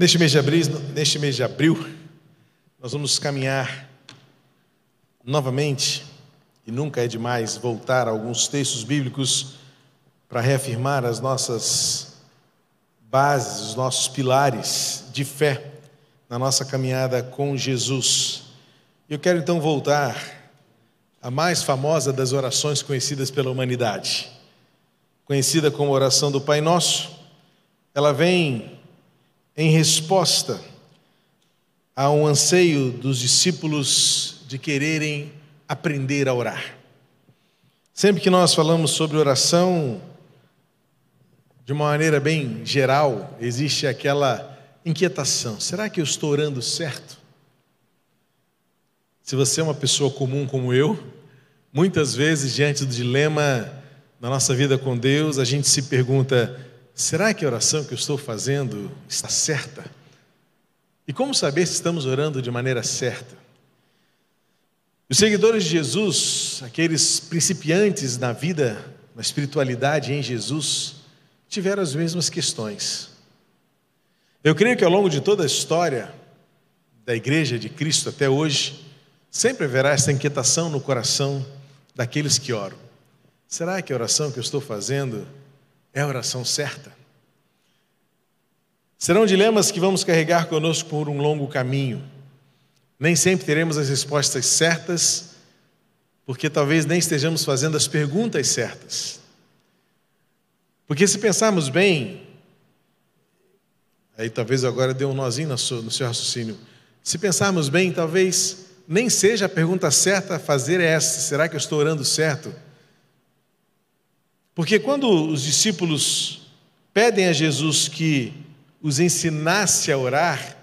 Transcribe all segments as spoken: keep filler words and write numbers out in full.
Neste mês de abril, neste mês de abril, nós vamos caminhar novamente, e nunca é demais voltar a alguns textos bíblicos para reafirmar as nossas bases, os nossos pilares de fé na nossa caminhada com Jesus. Eu quero então voltar à mais famosa das orações conhecidas pela humanidade, conhecida como oração do Pai Nosso. Ela vem em resposta a um anseio dos discípulos de quererem aprender a orar. Sempre que nós falamos sobre oração, de uma maneira bem geral, existe aquela inquietação: será que eu estou orando certo? Se você é uma pessoa comum como eu, muitas vezes diante do dilema na nossa vida com Deus, a gente se pergunta: será que a oração que eu estou fazendo está certa? E como saber se estamos orando de maneira certa? Os seguidores de Jesus, aqueles principiantes na vida, na espiritualidade em Jesus, tiveram as mesmas questões. Eu creio que ao longo de toda a história da Igreja de Cristo até hoje, sempre haverá essa inquietação no coração daqueles que oram. Será que a oração que eu estou fazendo é a oração certa? Serão dilemas que vamos carregar conosco por um longo caminho. Nem sempre teremos as respostas certas, porque talvez nem estejamos fazendo as perguntas certas. Porque se pensarmos bem, aí talvez agora dê um nozinho no seu, no seu raciocínio, se pensarmos bem, talvez nem seja a pergunta certa a fazer essa: será que eu estou orando certo? Porque quando os discípulos pedem a Jesus que os ensinasse a orar,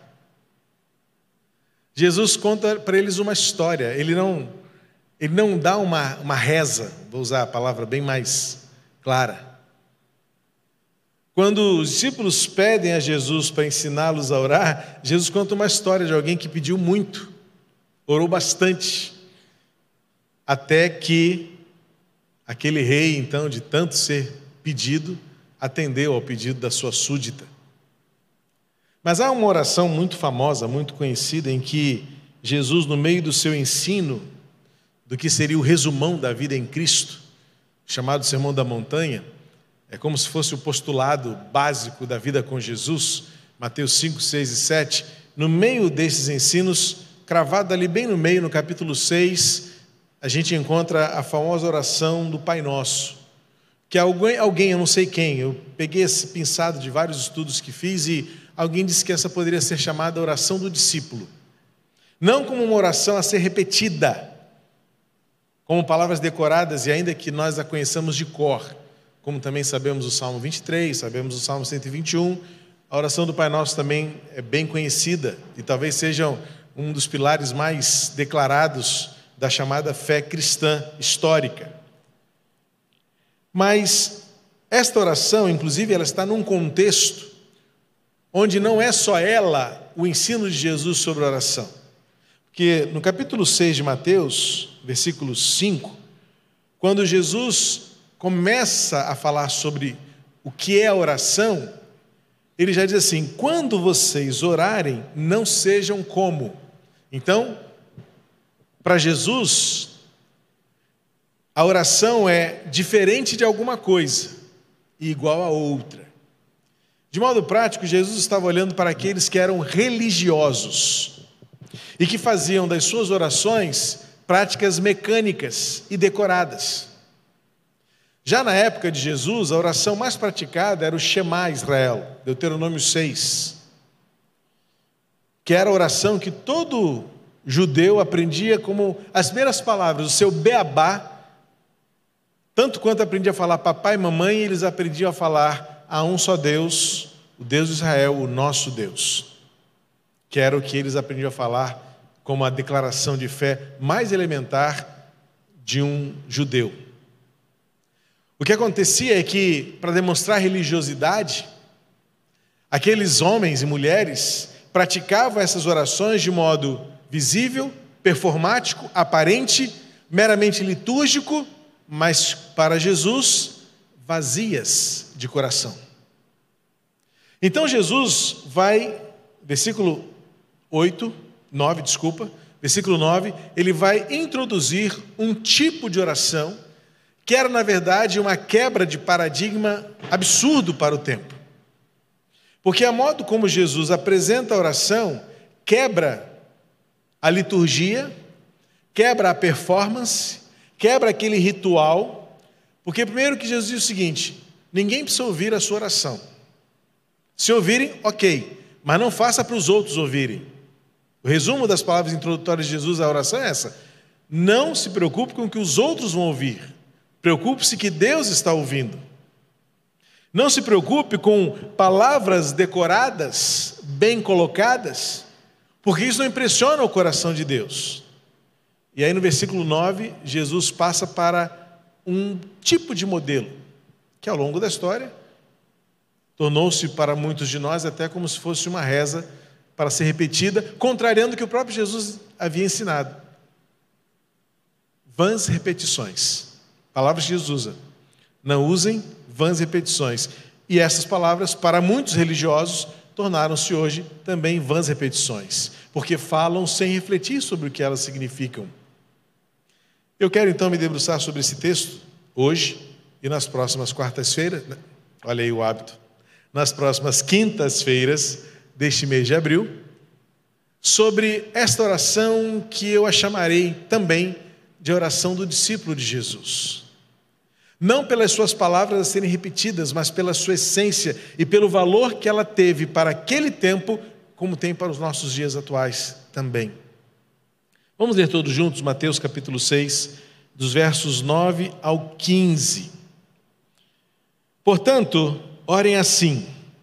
Jesus conta para eles uma história. Ele não, ele não dá uma, uma reza, vou usar a palavra bem mais clara. Quando os discípulos pedem a Jesus para ensiná-los a orar, Jesus conta uma história de alguém que pediu muito, orou bastante, até que aquele rei, então, de tanto ser pedido, atendeu ao pedido da sua súdita. Mas há uma oração muito famosa, muito conhecida, em que Jesus, no meio do seu ensino, do que seria o resumão da vida em Cristo, chamado Sermão da Montanha, é como se fosse o postulado básico da vida com Jesus, Mateus cinco, seis e sete, no meio desses ensinos, cravado ali bem no meio, no capítulo seis, a gente encontra a famosa oração do Pai Nosso, que alguém, alguém, eu não sei quem, eu peguei esse pinçado de vários estudos que fiz e alguém disse que essa poderia ser chamada oração do discípulo. Não como uma oração a ser repetida, como palavras decoradas, e ainda que nós a conheçamos de cor, como também sabemos o Salmo vinte e três, sabemos o Salmo cento e vinte e um, a oração do Pai Nosso também é bem conhecida, e talvez seja um dos pilares mais declarados da chamada fé cristã histórica. Mas esta oração, inclusive, ela está num contexto onde não é só ela o ensino de Jesus sobre a oração. Porque no capítulo seis de Mateus, versículo cinco, quando Jesus começa a falar sobre o que é a oração, ele já diz assim: quando vocês orarem, não sejam como. Então, para Jesus, a oração é diferente de alguma coisa e igual a outra. De modo prático, Jesus estava olhando para aqueles que eram religiosos e que faziam das suas orações práticas mecânicas e decoradas. Já na época de Jesus, a oração mais praticada era o Shema Israel, Deuteronômio seis, que era a oração que todo judeu aprendia como as primeiras palavras, o seu beabá. Tanto quanto aprendia a falar papai e mamãe, eles aprendiam a falar: há um só Deus, o Deus de Israel, o nosso Deus. Que era o que eles aprendiam a falar como a declaração de fé mais elementar de um judeu. O que acontecia é que, para demonstrar religiosidade, aqueles homens e mulheres praticavam essas orações de modo visível, performático, aparente, meramente litúrgico, mas para Jesus, vazias de coração. Então Jesus vai versículo oito, nove, desculpa, versículo nove, ele vai introduzir um tipo de oração que era, na verdade, uma quebra de paradigma absurdo para o tempo. Porque a modo como Jesus apresenta a oração quebra a liturgia, quebra a performance, quebra aquele ritual, porque primeiro que Jesus diz o seguinte: ninguém precisa ouvir a sua oração. Se ouvirem, ok, mas não faça para os outros ouvirem. O resumo das palavras introdutórias de Jesus à oração é essa: não se preocupe com o que os outros vão ouvir, preocupe-se que Deus está ouvindo. Não se preocupe com palavras decoradas, bem colocadas, porque isso não impressiona o coração de Deus. E aí no versículo nove, Jesus passa para um tipo de modelo, que ao longo da história tornou-se para muitos de nós até como se fosse uma reza para ser repetida, contrariando o que o próprio Jesus havia ensinado. Vãs repetições. Palavras que Jesus usa. Não usem vãs repetições. E essas palavras, para muitos religiosos, tornaram-se hoje também vãs repetições, porque falam sem refletir sobre o que elas significam. Eu quero então me debruçar sobre esse texto hoje e nas próximas quartas-feiras, olha aí o hábito, nas próximas quintas-feiras deste mês de abril, sobre esta oração que eu a chamarei também de oração do discípulo de Jesus. Não pelas suas palavras a serem repetidas, mas pela sua essência e pelo valor que ela teve para aquele tempo, como tem para os nossos dias atuais também. Vamos ler todos juntos Mateus capítulo seis, dos versos nove ao quinze. Portanto, orem assim: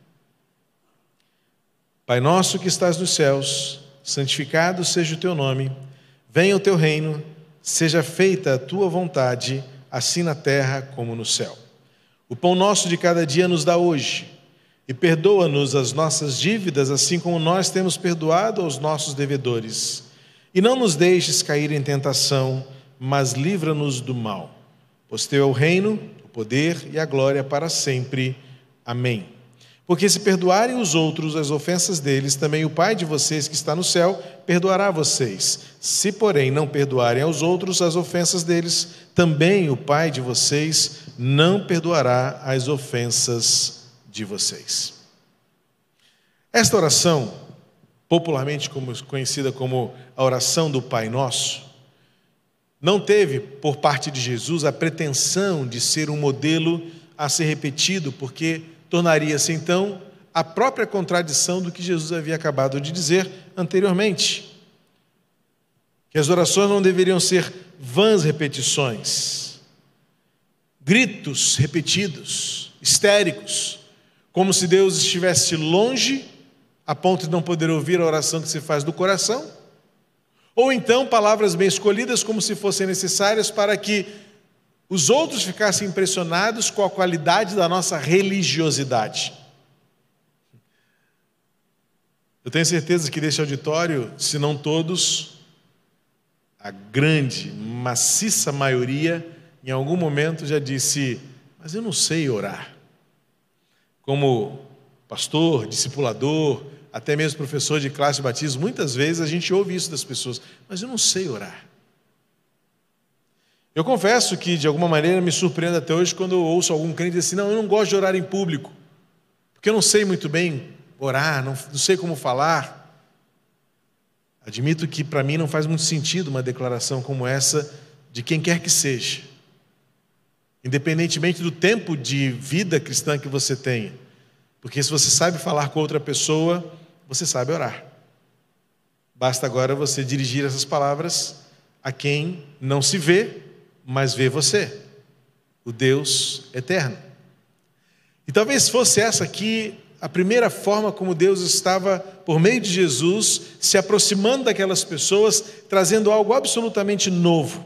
Pai nosso que estás nos céus, santificado seja o teu nome, venha o teu reino, seja feita a tua vontade, assim na terra como no céu. O pão nosso de cada dia nos dá hoje, e perdoa-nos as nossas dívidas, assim como nós temos perdoado aos nossos devedores. E não nos deixes cair em tentação, mas livra-nos do mal. Pois teu é o reino, o poder e a glória para sempre. Amém. Porque se perdoarem os outros as ofensas deles, também o Pai de vocês que está no céu perdoará vocês. Se, porém, não perdoarem aos outros as ofensas deles, também o Pai de vocês não perdoará as ofensas de vocês. Esta oração, popularmente conhecida como a oração do Pai Nosso, não teve, por parte de Jesus, a pretensão de ser um modelo a ser repetido, porque tornaria-se então a própria contradição do que Jesus havia acabado de dizer anteriormente. Que as orações não deveriam ser vãs repetições, gritos repetidos, histéricos, como se Deus estivesse longe a ponto de não poder ouvir a oração que se faz do coração, ou então palavras bem escolhidas como se fossem necessárias para que os outros ficassem impressionados com a qualidade da nossa religiosidade. Eu tenho certeza que deste auditório, se não todos, a grande, maciça maioria, em algum momento já disse: mas eu não sei orar. Como pastor, discipulador, até mesmo professor de classe de batismo, muitas vezes a gente ouve isso das pessoas: mas eu não sei orar. Eu confesso que, de alguma maneira, me surpreende até hoje quando eu ouço algum crente dizer assim: não, eu não gosto de orar em público, porque eu não sei muito bem orar, não, não sei como falar. Admito que, para mim, não faz muito sentido uma declaração como essa de quem quer que seja, independentemente do tempo de vida cristã que você tenha, porque se você sabe falar com outra pessoa, você sabe orar. Basta agora você dirigir essas palavras a quem não se vê, mas vê você, o Deus eterno. E talvez fosse essa aqui a primeira forma como Deus estava, por meio de Jesus, se aproximando daquelas pessoas, trazendo algo absolutamente novo.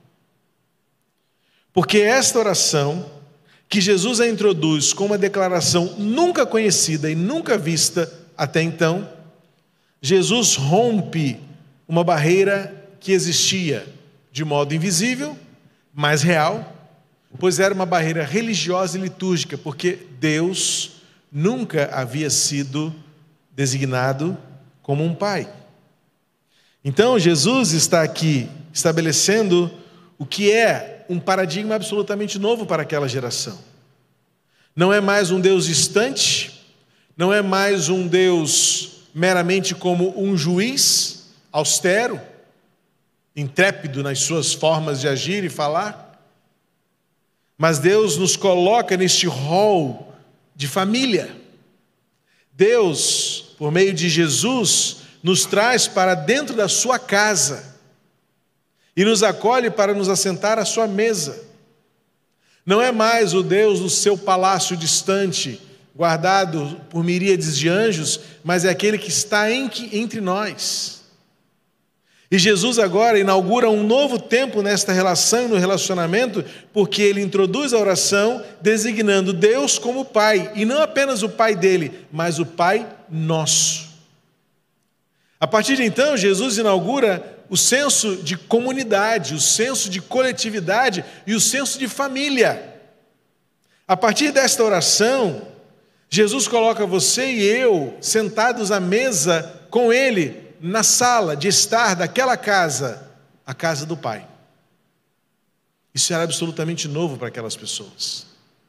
Porque esta oração, que Jesus a introduz com uma declaração nunca conhecida e nunca vista até então, Jesus rompe uma barreira que existia de modo invisível, mas real, pois era uma barreira religiosa e litúrgica, porque Deus nunca havia sido designado como um pai. Então, Jesus está aqui estabelecendo o que é um paradigma absolutamente novo para aquela geração. Não é mais um Deus distante, não é mais um Deus meramente como um juiz austero, intrépido nas suas formas de agir e falar, mas Deus nos coloca neste rol de família. Deus, por meio de Jesus, nos traz para dentro da sua casa e nos acolhe para nos assentar à sua mesa. Não é mais o Deus do seu palácio distante, guardado por miríades de anjos, mas é aquele que está entre nós. E Jesus agora inaugura um novo tempo nesta relação e no relacionamento, porque ele introduz a oração designando Deus como Pai, e não apenas o Pai dele, mas o Pai nosso. A partir de então, Jesus inaugura o senso de comunidade, o senso de coletividade e o senso de família. A partir desta oração, Jesus coloca você e eu sentados à mesa com ele, na sala de estar daquela casa, a casa do Pai. Isso era absolutamente novo para aquelas pessoas.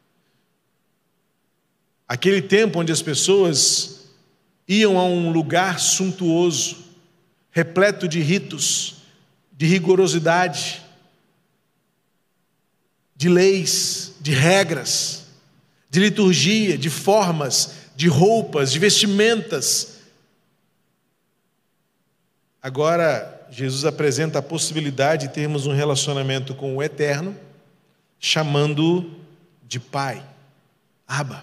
Aquele tempo onde as pessoas iam a um lugar suntuoso, repleto de ritos, de rigorosidade, de leis, de regras, de liturgia, de formas, de roupas, de vestimentas. Agora, Jesus apresenta a possibilidade de termos um relacionamento com o Eterno, chamando-o de Pai, Abba.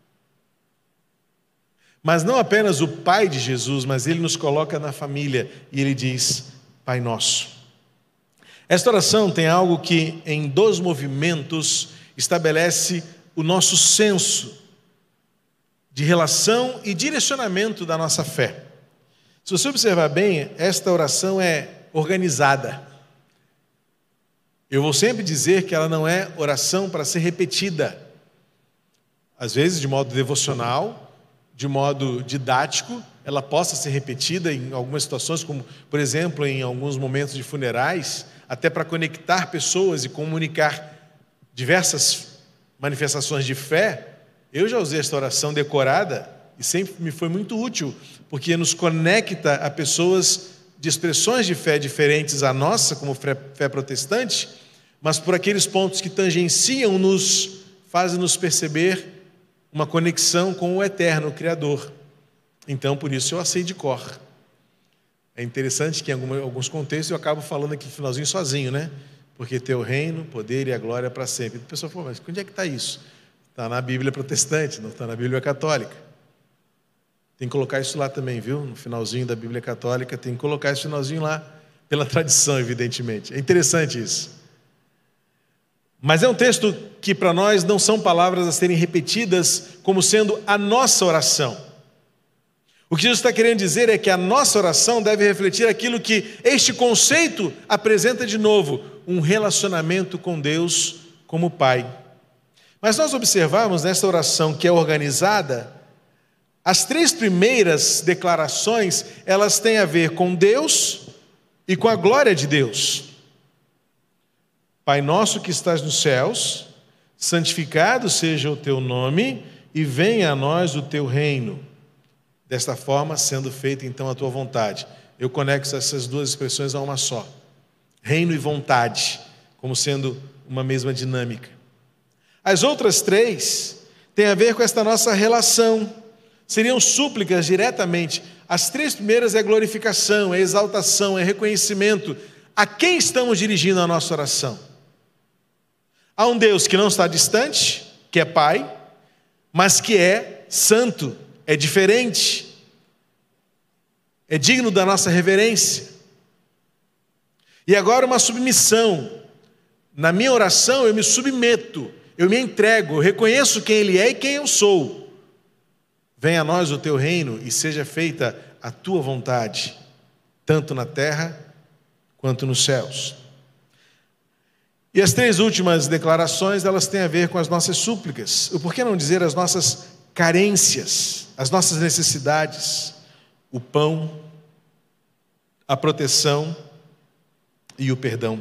Mas não apenas o Pai de Jesus, mas ele nos coloca na família e ele diz, Pai Nosso. Esta oração tem algo que, em dois movimentos, estabelece o nosso senso de relação e direcionamento da nossa fé. Se você observar bem, esta oração é organizada. Eu vou sempre dizer que ela não é oração para ser repetida. Às vezes, de modo devocional, de modo didático, ela possa ser repetida em algumas situações, como, por exemplo, em alguns momentos de funerais, até para conectar pessoas e comunicar diversas manifestações de fé. Eu já usei esta oração decorada e sempre me foi muito útil, porque nos conecta a pessoas de expressões de fé diferentes à nossa, como fé protestante, mas por aqueles pontos que tangenciam-nos, fazem-nos perceber uma conexão com o Eterno, o Criador. Então, por isso, eu a sei de cor. É interessante que em alguns contextos eu acabo falando aqui no finalzinho sozinho, né? Porque teu reino, poder e a glória para sempre. A pessoa fala, mas onde é que está isso? Está na Bíblia protestante, não está na Bíblia católica. Tem que colocar isso lá também, viu? No finalzinho da Bíblia católica, tem que colocar esse finalzinho lá, pela tradição, evidentemente. É interessante isso. Mas é um texto que para nós não são palavras a serem repetidas como sendo a nossa oração. O que Jesus está querendo dizer é que a nossa oração deve refletir aquilo que este conceito apresenta de novo, um relacionamento com Deus como Pai. Mas nós observamos nesta oração que é organizada, as três primeiras declarações, elas têm a ver com Deus e com a glória de Deus. Pai nosso que estás nos céus, santificado seja o teu nome e venha a nós o teu reino. Desta forma, sendo feita então a tua vontade. Eu conecto essas duas expressões a uma só. Reino e vontade, como sendo uma mesma dinâmica. As outras três têm a ver com esta nossa relação. Seriam súplicas diretamente. As três primeiras é glorificação, é exaltação, é reconhecimento. A quem estamos dirigindo a nossa oração? Há um Deus que não está distante, que é Pai, mas que é santo, é diferente, é digno da nossa reverência. E agora uma submissão. Na minha oração eu me submeto, eu me entrego, eu reconheço quem Ele é e quem eu sou. Venha a nós o teu reino e seja feita a tua vontade, tanto na terra quanto nos céus. E as três últimas declarações, elas têm a ver com as nossas súplicas. Por que não dizer as nossas carências, as nossas necessidades? o pão, a proteção e o perdão.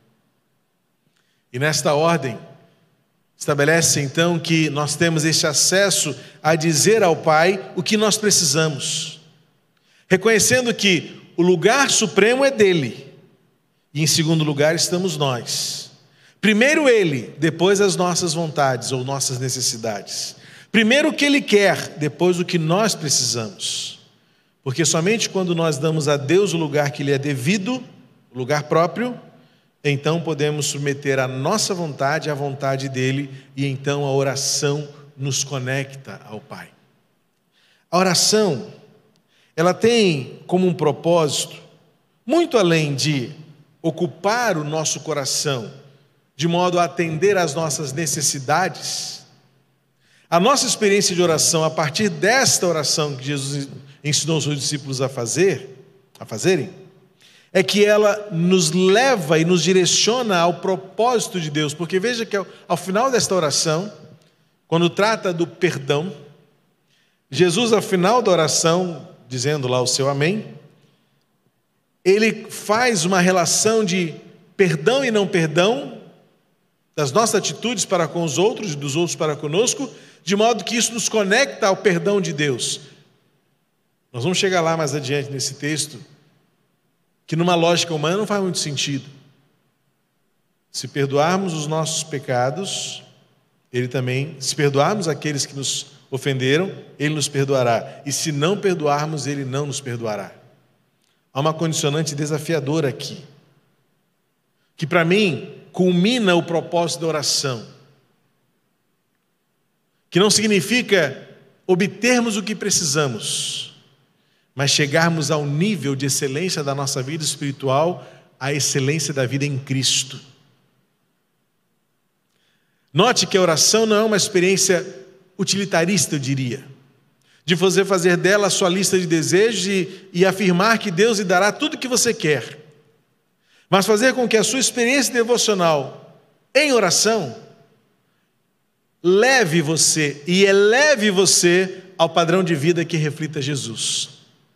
E nesta ordem, estabelece então que nós temos este acesso a dizer ao Pai o que nós precisamos, reconhecendo que o lugar supremo é dele, e em segundo lugar estamos nós. Primeiro ele, depois as nossas vontades ou nossas necessidades. Primeiro o que ele quer, depois o que nós precisamos. Porque somente quando nós damos a Deus o lugar que lhe é devido, o lugar próprio, então podemos submeter a nossa vontade à vontade dele, e então a oração nos conecta ao Pai. A oração, ela tem como um propósito, muito além de ocupar o nosso coração, de modo a atender às nossas necessidades. A nossa experiência de oração, a partir desta oração que Jesus ensinou os seus discípulos a fazer, a fazerem, é que ela nos leva e nos direciona ao propósito de Deus. Porque veja que ao, ao final desta oração, quando trata do perdão, Jesus, ao final da oração, dizendo lá o seu amém, ele faz uma relação de perdão e não perdão, das nossas atitudes para com os outros e dos outros para conosco, de modo que isso nos conecta ao perdão de Deus. Nós vamos chegar lá mais adiante nesse texto, que numa lógica humana não faz muito sentido. Se perdoarmos os nossos pecados, ele também, se perdoarmos aqueles que nos ofenderam, ele nos perdoará. E se não perdoarmos, ele não nos perdoará. Há uma condicionante desafiadora aqui, que para mim culmina o propósito da oração, que não significa obtermos o que precisamos, mas chegarmos ao nível de excelência da nossa vida espiritual, a excelência da vida em Cristo. Note que a oração não é uma experiência utilitarista, eu diria, de você fazer dela a sua lista de desejos e, e afirmar que Deus lhe dará tudo o que você quer, mas fazer com que a sua experiência devocional em oração leve você e eleve você ao padrão de vida que reflita Jesus.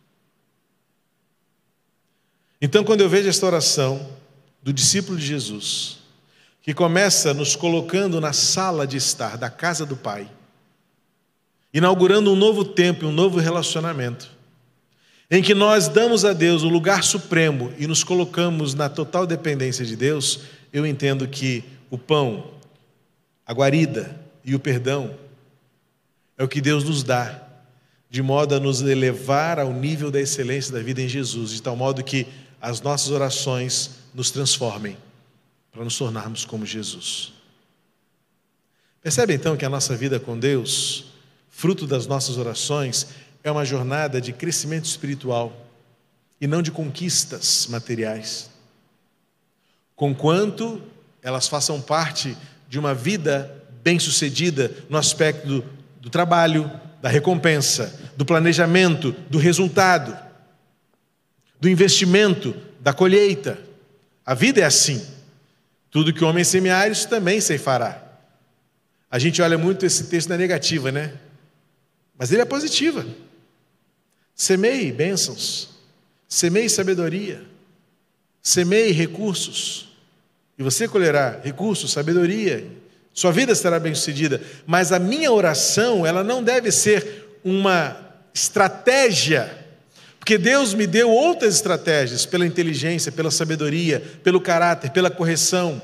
Então, quando eu vejo esta oração do discípulo de Jesus, que começa nos colocando na sala de estar da casa do Pai, inaugurando um novo tempo e um novo relacionamento, em que nós damos a Deus o lugar supremo e nos colocamos na total dependência de Deus, eu entendo que o pão, a guarida e o perdão é o que Deus nos dá, de modo a nos elevar ao nível da excelência da vida em Jesus, de tal modo que as nossas orações nos transformem para nos tornarmos como Jesus. Percebe então que a nossa vida com Deus, fruto das nossas orações, é uma jornada de crescimento espiritual e não de conquistas materiais, conquanto elas façam parte de uma vida bem-sucedida no aspecto do, do trabalho, da recompensa, do planejamento, do resultado, do investimento, da colheita. A vida é assim. Tudo que o homem semear, isso também ceifará. A gente olha muito esse texto na negativa, né? Mas ele é positiva. Semeie bênçãos, semeie sabedoria, semeie recursos, e você colherá recursos, sabedoria, sua vida será bem-sucedida. Mas a minha oração, ela não deve ser uma estratégia, porque Deus me deu outras estratégias, pela inteligência, pela sabedoria, pelo caráter, pela correção,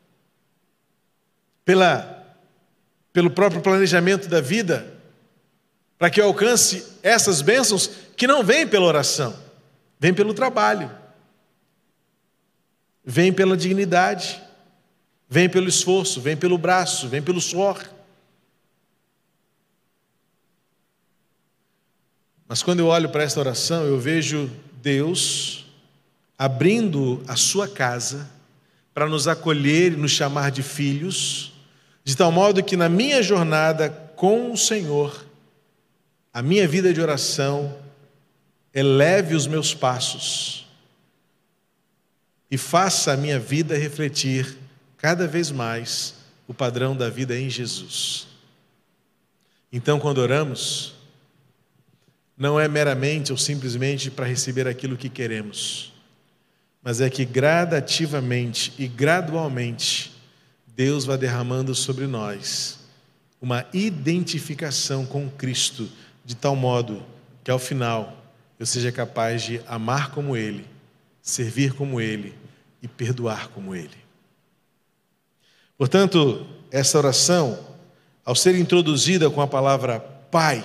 pela, pelo próprio planejamento da vida, para que eu alcance essas bênçãos que não vêm pela oração, vêm pelo trabalho, vêm pela dignidade, vêm pelo esforço, vêm pelo braço, vêm pelo suor. Mas quando eu olho para esta oração, eu vejo Deus abrindo a sua casa para nos acolher e nos chamar de filhos, de tal modo que na minha jornada com o Senhor, a minha vida de oração eleve os meus passos e faça a minha vida refletir cada vez mais o padrão da vida em Jesus. Então, quando oramos, não é meramente ou simplesmente para receber aquilo que queremos, mas é que gradativamente e gradualmente Deus vai derramando sobre nós uma identificação com Cristo, de tal modo que ao final eu seja capaz de amar como Ele, servir como Ele e perdoar como Ele. Portanto, essa oração, ao ser introduzida com a palavra Pai,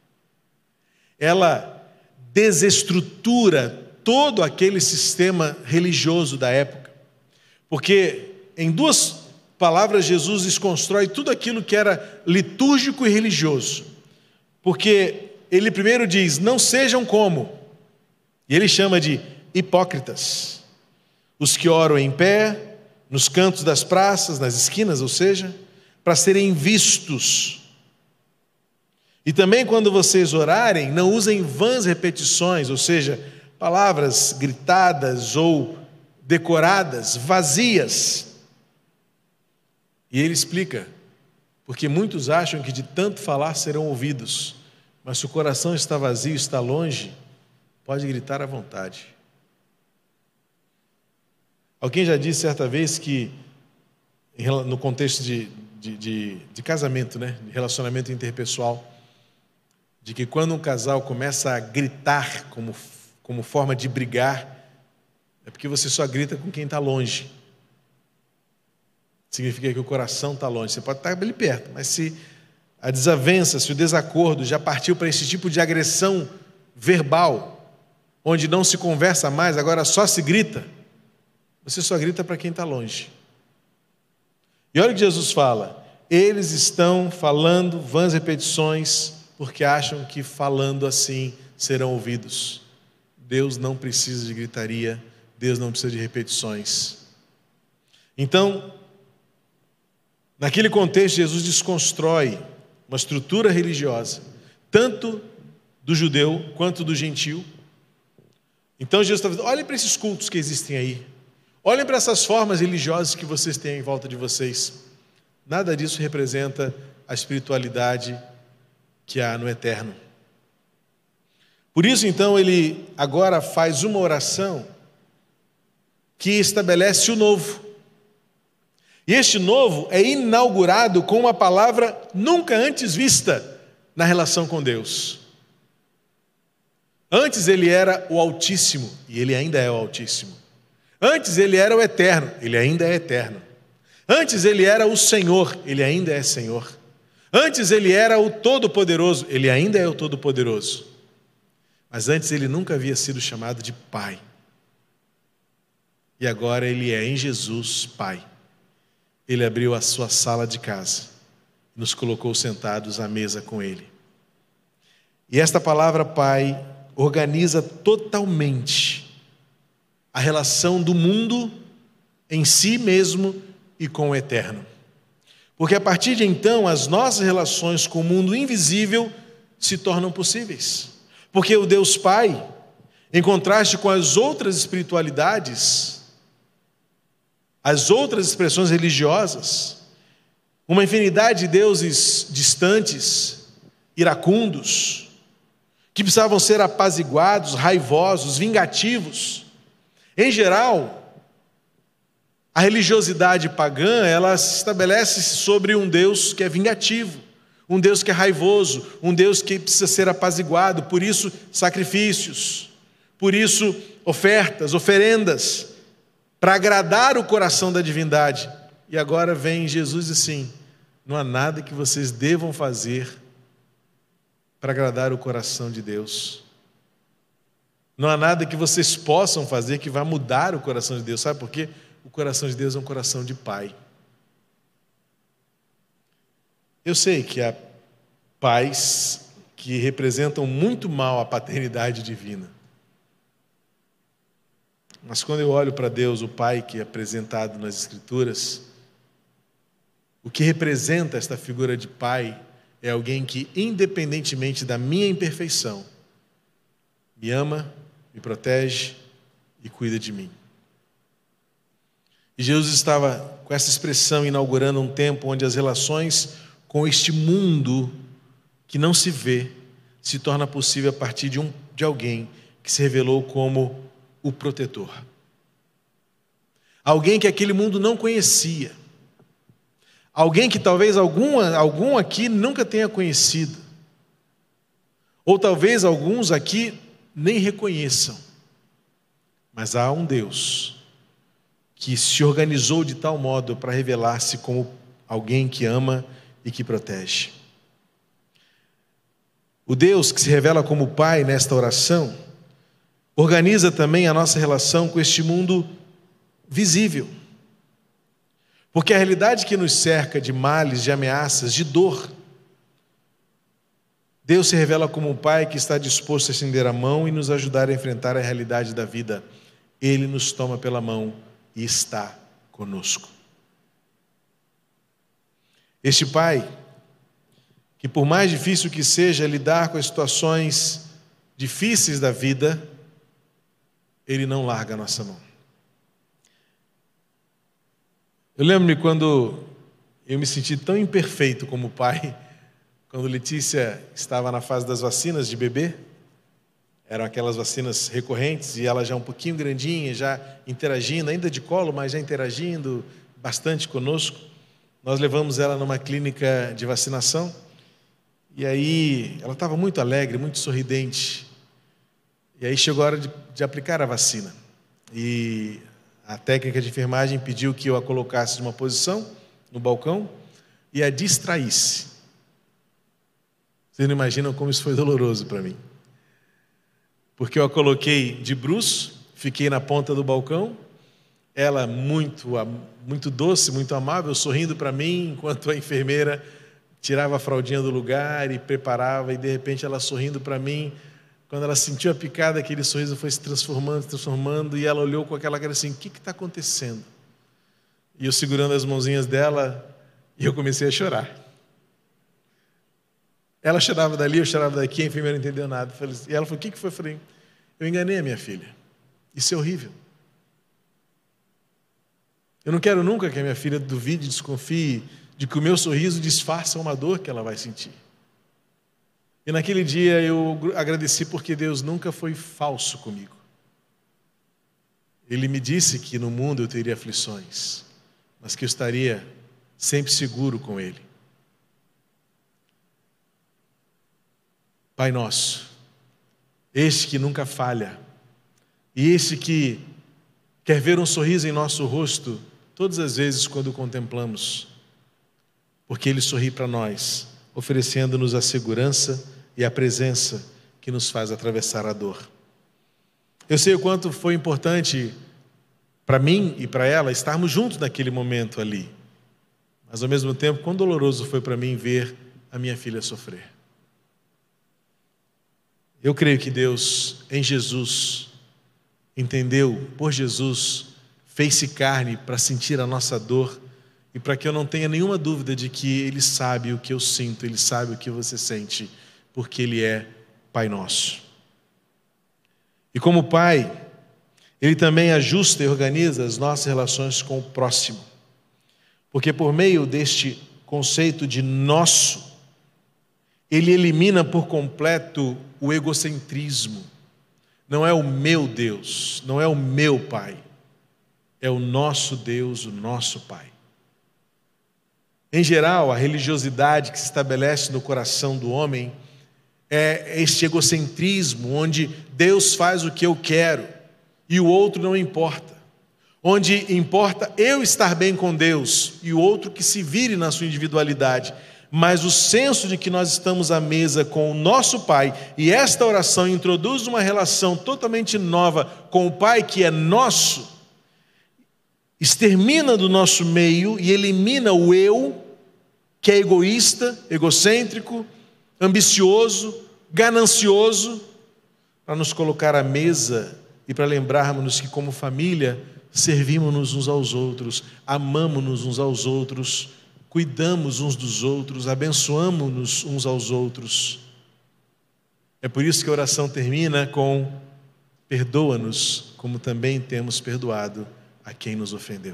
ela desestrutura todo aquele sistema religioso da época, porque em duas palavras Jesus desconstrói tudo aquilo que era litúrgico e religioso, porque ele primeiro diz, não sejam como, e ele chama de hipócritas, os que oram em pé, nos cantos das praças, nas esquinas, ou seja, para serem vistos. E também quando vocês orarem, não usem vãs repetições, ou seja, palavras gritadas ou decoradas, vazias. E ele explica, porque muitos acham que de tanto falar serão ouvidos, mas se o coração está vazio, está longe, pode gritar à vontade. Alguém já disse certa vez que, no contexto de, de, de, de casamento, né, de relacionamento interpessoal, de que quando um casal começa a gritar como, como forma de brigar, é porque você só grita com quem está longe. Significa que o coração está longe. Você pode estar ali perto, mas se a desavença, se o desacordo já partiu para esse tipo de agressão verbal, onde não se conversa mais, agora só se grita, você só grita para quem está longe. E olha o que Jesus fala, eles estão falando vãs repetições, porque acham que falando assim serão ouvidos. Deus não precisa de gritaria, Deus não precisa de repetições. Então, naquele contexto, Jesus desconstrói uma estrutura religiosa, tanto do judeu quanto do gentil. Então Jesus está dizendo, olhem para esses cultos que existem aí, olhem para essas formas religiosas que vocês têm em volta de vocês. Nada disso representa a espiritualidade que há no eterno. Por isso, então, ele agora faz uma oração que estabelece o novo. E este novo é inaugurado com uma palavra nunca antes vista na relação com Deus. Antes ele era o Altíssimo, e ele ainda é o Altíssimo. Antes ele era o Eterno, ele ainda é eterno. Antes ele era o Senhor, ele ainda é Senhor. Antes ele era o Todo-Poderoso, ele ainda é o Todo-Poderoso. Mas antes ele nunca havia sido chamado de Pai. E agora ele é em Jesus Pai. Ele abriu a sua sala de casa, nos colocou sentados à mesa com Ele. E esta palavra Pai organiza totalmente a relação do mundo em si mesmo e com o eterno. Porque a partir de então, as nossas relações com o mundo invisível se tornam possíveis. Porque o Deus Pai, em contraste com as outras espiritualidades, as outras expressões religiosas, uma infinidade de deuses distantes, iracundos, que precisavam ser apaziguados, raivosos, vingativos. Em geral, a religiosidade pagã, ela se estabelece sobre um Deus que é vingativo, um Deus que é raivoso, um Deus que precisa ser apaziguado, por isso sacrifícios, por isso ofertas, oferendas, para agradar o coração da divindade. E agora vem Jesus assim, não há nada que vocês devam fazer para agradar o coração de Deus. Não há nada que vocês possam fazer que vá mudar o coração de Deus. Sabe por quê? O coração de Deus é um coração de Pai. Eu sei que há pais que representam muito mal a paternidade divina. Mas quando eu olho para Deus, o Pai que é apresentado nas Escrituras, o que representa esta figura de Pai é alguém que, independentemente da minha imperfeição, me ama, me protege e cuida de mim. E Jesus estava com essa expressão inaugurando um tempo onde as relações com este mundo que não se vê se torna possível a partir de, um, de alguém que se revelou como o protetor. Alguém que aquele mundo não conhecia. Alguém que talvez alguma, algum aqui nunca tenha conhecido. Ou talvez alguns aqui nem reconheçam. Mas há um Deus que se organizou de tal modo para revelar-se como alguém que ama e que protege. O Deus que se revela como Pai nesta oração, organiza também a nossa relação com este mundo visível. Porque a realidade que nos cerca de males, de ameaças, de dor, Deus se revela como um Pai que está disposto a estender a mão e nos ajudar a enfrentar a realidade da vida. Ele nos toma pela mão e está conosco. Este Pai, que por mais difícil que seja lidar com as situações difíceis da vida, Ele não larga a nossa mão. Eu lembro-me quando eu me senti tão imperfeito como pai, quando Letícia estava na fase das vacinas de bebê. Eram aquelas vacinas recorrentes e ela já um pouquinho grandinha, já interagindo, ainda de colo, mas já interagindo bastante conosco. Nós levamos ela numa clínica de vacinação e aí ela estava muito alegre, muito sorridente. E aí chegou a hora de, de aplicar a vacina. E a técnica de enfermagem pediu que eu a colocasse numa posição no balcão e a distraísse. Vocês não imaginam como isso foi doloroso para mim. Porque eu a coloquei de bruço, fiquei na ponta do balcão, ela muito, muito doce, muito amável, sorrindo para mim, enquanto a enfermeira tirava a fraldinha do lugar e preparava, e de repente ela sorrindo para mim. Quando ela sentiu a picada, aquele sorriso foi se transformando, se transformando, e ela olhou com aquela cara assim: o que está acontecendo? E eu segurando as mãozinhas dela, e eu comecei a chorar. Ela chorava dali, eu chorava daqui, a enfermeira não entendeu nada. E ela falou: o que foi? Eu falei: eu enganei a minha filha. Isso é horrível. Eu não quero nunca que a minha filha duvide, desconfie de que o meu sorriso disfarça uma dor que ela vai sentir. E naquele dia eu agradeci porque Deus nunca foi falso comigo. Ele me disse que no mundo eu teria aflições, mas que eu estaria sempre seguro com Ele. Pai nosso, este que nunca falha, e este que quer ver um sorriso em nosso rosto todas as vezes quando o contemplamos, porque Ele sorri para nós, oferecendo-nos a segurança e a presença que nos faz atravessar a dor. Eu sei o quanto foi importante para mim e para ela estarmos juntos naquele momento ali, mas ao mesmo tempo, quão doloroso foi para mim ver a minha filha sofrer. Eu creio que Deus, em Jesus, entendeu, por Jesus, fez-se carne para sentir a nossa dor e para que eu não tenha nenhuma dúvida de que Ele sabe o que eu sinto, Ele sabe o que você sente, porque Ele é Pai nosso. E como Pai, Ele também ajusta e organiza as nossas relações com o próximo, porque por meio deste conceito de nosso, Ele elimina por completo o egocentrismo. Não é o meu Deus, não é o meu Pai, é o nosso Deus, o nosso Pai. Em geral, a religiosidade que se estabelece no coração do homem é este egocentrismo, onde Deus faz o que eu quero e o outro não importa. Onde importa eu estar bem com Deus e o outro que se vire na sua individualidade. Mas o senso de que nós estamos à mesa com o nosso Pai, e esta oração introduz uma relação totalmente nova com o Pai que é nosso, extermina do nosso meio e elimina o eu, que é egoísta, egocêntrico, ambicioso, ganancioso, para nos colocar à mesa e para lembrarmos que como família servimos-nos uns aos outros, amamos-nos uns aos outros, cuidamos uns dos outros, abençoamos-nos uns aos outros. É por isso que a oração termina com: perdoa-nos, como também temos perdoado a quem nos ofendeu.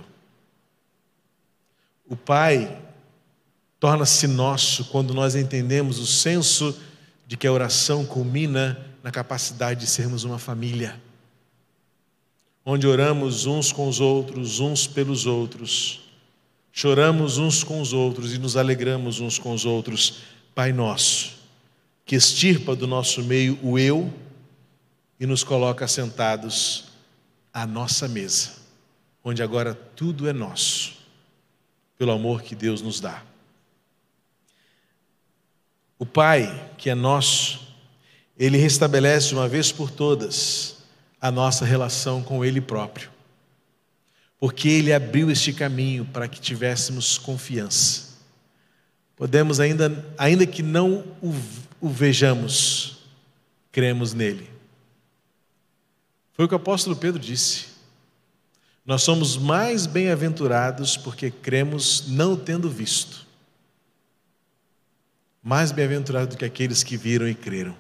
O Pai torna-se nosso quando nós entendemos o senso de que a oração culmina na capacidade de sermos uma família, onde oramos uns com os outros, uns pelos outros, choramos uns com os outros e nos alegramos uns com os outros. Pai nosso, que extirpa do nosso meio o eu e nos coloca sentados à nossa mesa, onde agora tudo é nosso, pelo amor que Deus nos dá. O Pai, que é nosso, Ele restabelece uma vez por todas a nossa relação com Ele próprio, porque Ele abriu este caminho para que tivéssemos confiança. Podemos ainda, ainda que não o, o vejamos, cremos nele. Foi o que o apóstolo Pedro disse. Nós somos mais bem-aventurados porque cremos não tendo visto. Mais bem-aventurados do que aqueles que viram e creram.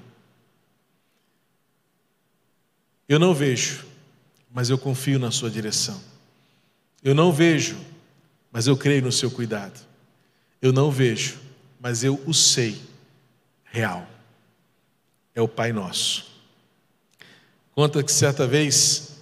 Eu não vejo, mas eu confio na sua direção. Eu não vejo, mas eu creio no seu cuidado. Eu não vejo, mas eu o sei, real. É o Pai Nosso. Conta que certa vez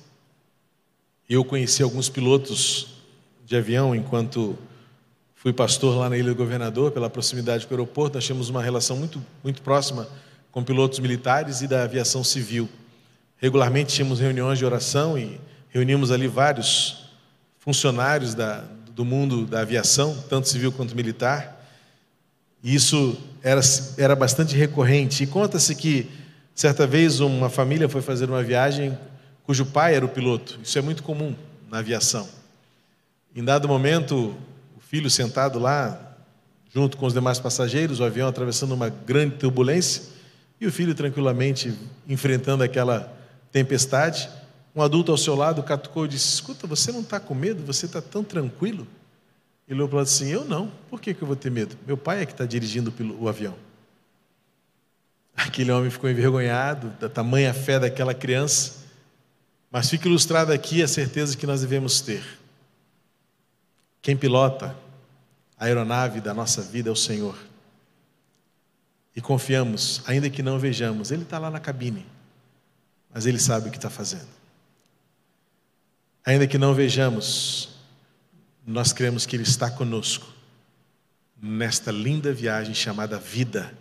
eu conheci alguns pilotos de avião enquanto fui pastor lá na Ilha do Governador, pela proximidade com o aeroporto. Nós tínhamos uma relação muito, muito próxima com pilotos militares e da aviação civil. Regularmente tínhamos reuniões de oração e reuníamos ali vários funcionários da, do mundo da aviação, tanto civil quanto militar. E isso era, era bastante recorrente. E conta-se que, certa vez, uma família foi fazer uma viagem cujo pai era o piloto. Isso é muito comum na aviação. Em dado momento, o filho sentado lá, junto com os demais passageiros, o avião atravessando uma grande turbulência, e o filho tranquilamente enfrentando aquela tempestade. Um adulto ao seu lado catucou e disse: escuta, você não está com medo? Você está tão tranquilo? Ele olhou para ele assim: eu não. Por que, que eu vou ter medo? Meu pai é que está dirigindo o avião. Aquele homem ficou envergonhado da tamanha fé daquela criança. Mas fica ilustrada aqui a certeza que nós devemos ter. Quem pilota a aeronave da nossa vida é o Senhor. E confiamos, ainda que não vejamos. Ele está lá na cabine, mas Ele sabe o que está fazendo. Ainda que não vejamos, nós cremos que Ele está conosco nesta linda viagem chamada vida,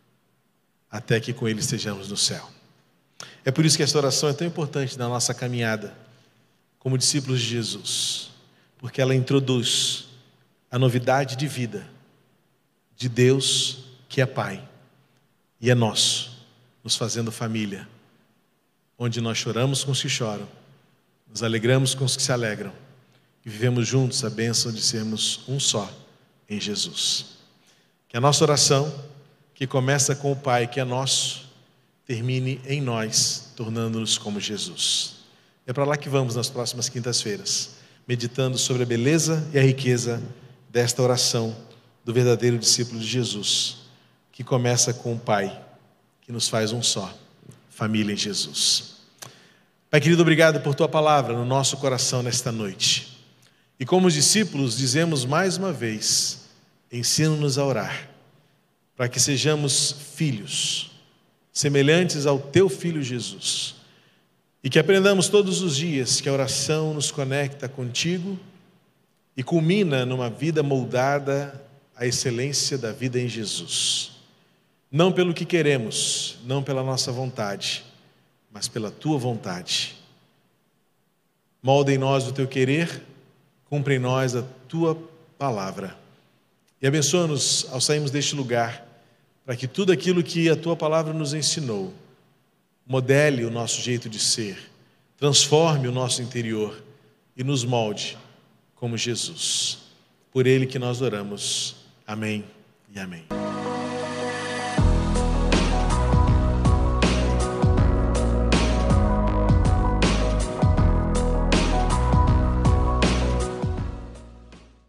até que com Ele estejamos no céu. É por isso que esta oração é tão importante na nossa caminhada como discípulos de Jesus, porque ela introduz a novidade de vida de Deus, que é Pai e é nosso, nos fazendo família, onde nós choramos com os que choram, nos alegramos com os que se alegram e vivemos juntos a bênção de sermos um só em Jesus. Que a nossa oração, que começa com o Pai, que é nosso, termine em nós, tornando-nos como Jesus. É para lá que vamos nas próximas quintas-feiras, meditando sobre a beleza e a riqueza desta oração do verdadeiro discípulo de Jesus, que começa com o Pai, que nos faz um só, família em Jesus. Pai querido, obrigado por Tua palavra no nosso coração nesta noite. E como os discípulos, dizemos mais uma vez: ensina-nos a orar, para que sejamos filhos, semelhantes ao Teu Filho Jesus, e que aprendamos todos os dias que a oração nos conecta contigo e culmina numa vida moldada à excelência da vida em Jesus. Não pelo que queremos, não pela nossa vontade, mas pela Tua vontade. Molda em nós o Teu querer, cumpre em nós a Tua palavra. E abençoa-nos ao sairmos deste lugar, para que tudo aquilo que a Tua palavra nos ensinou modele o nosso jeito de ser, transforme o nosso interior e nos molde como Jesus. Por Ele que nós oramos. Amém e amém.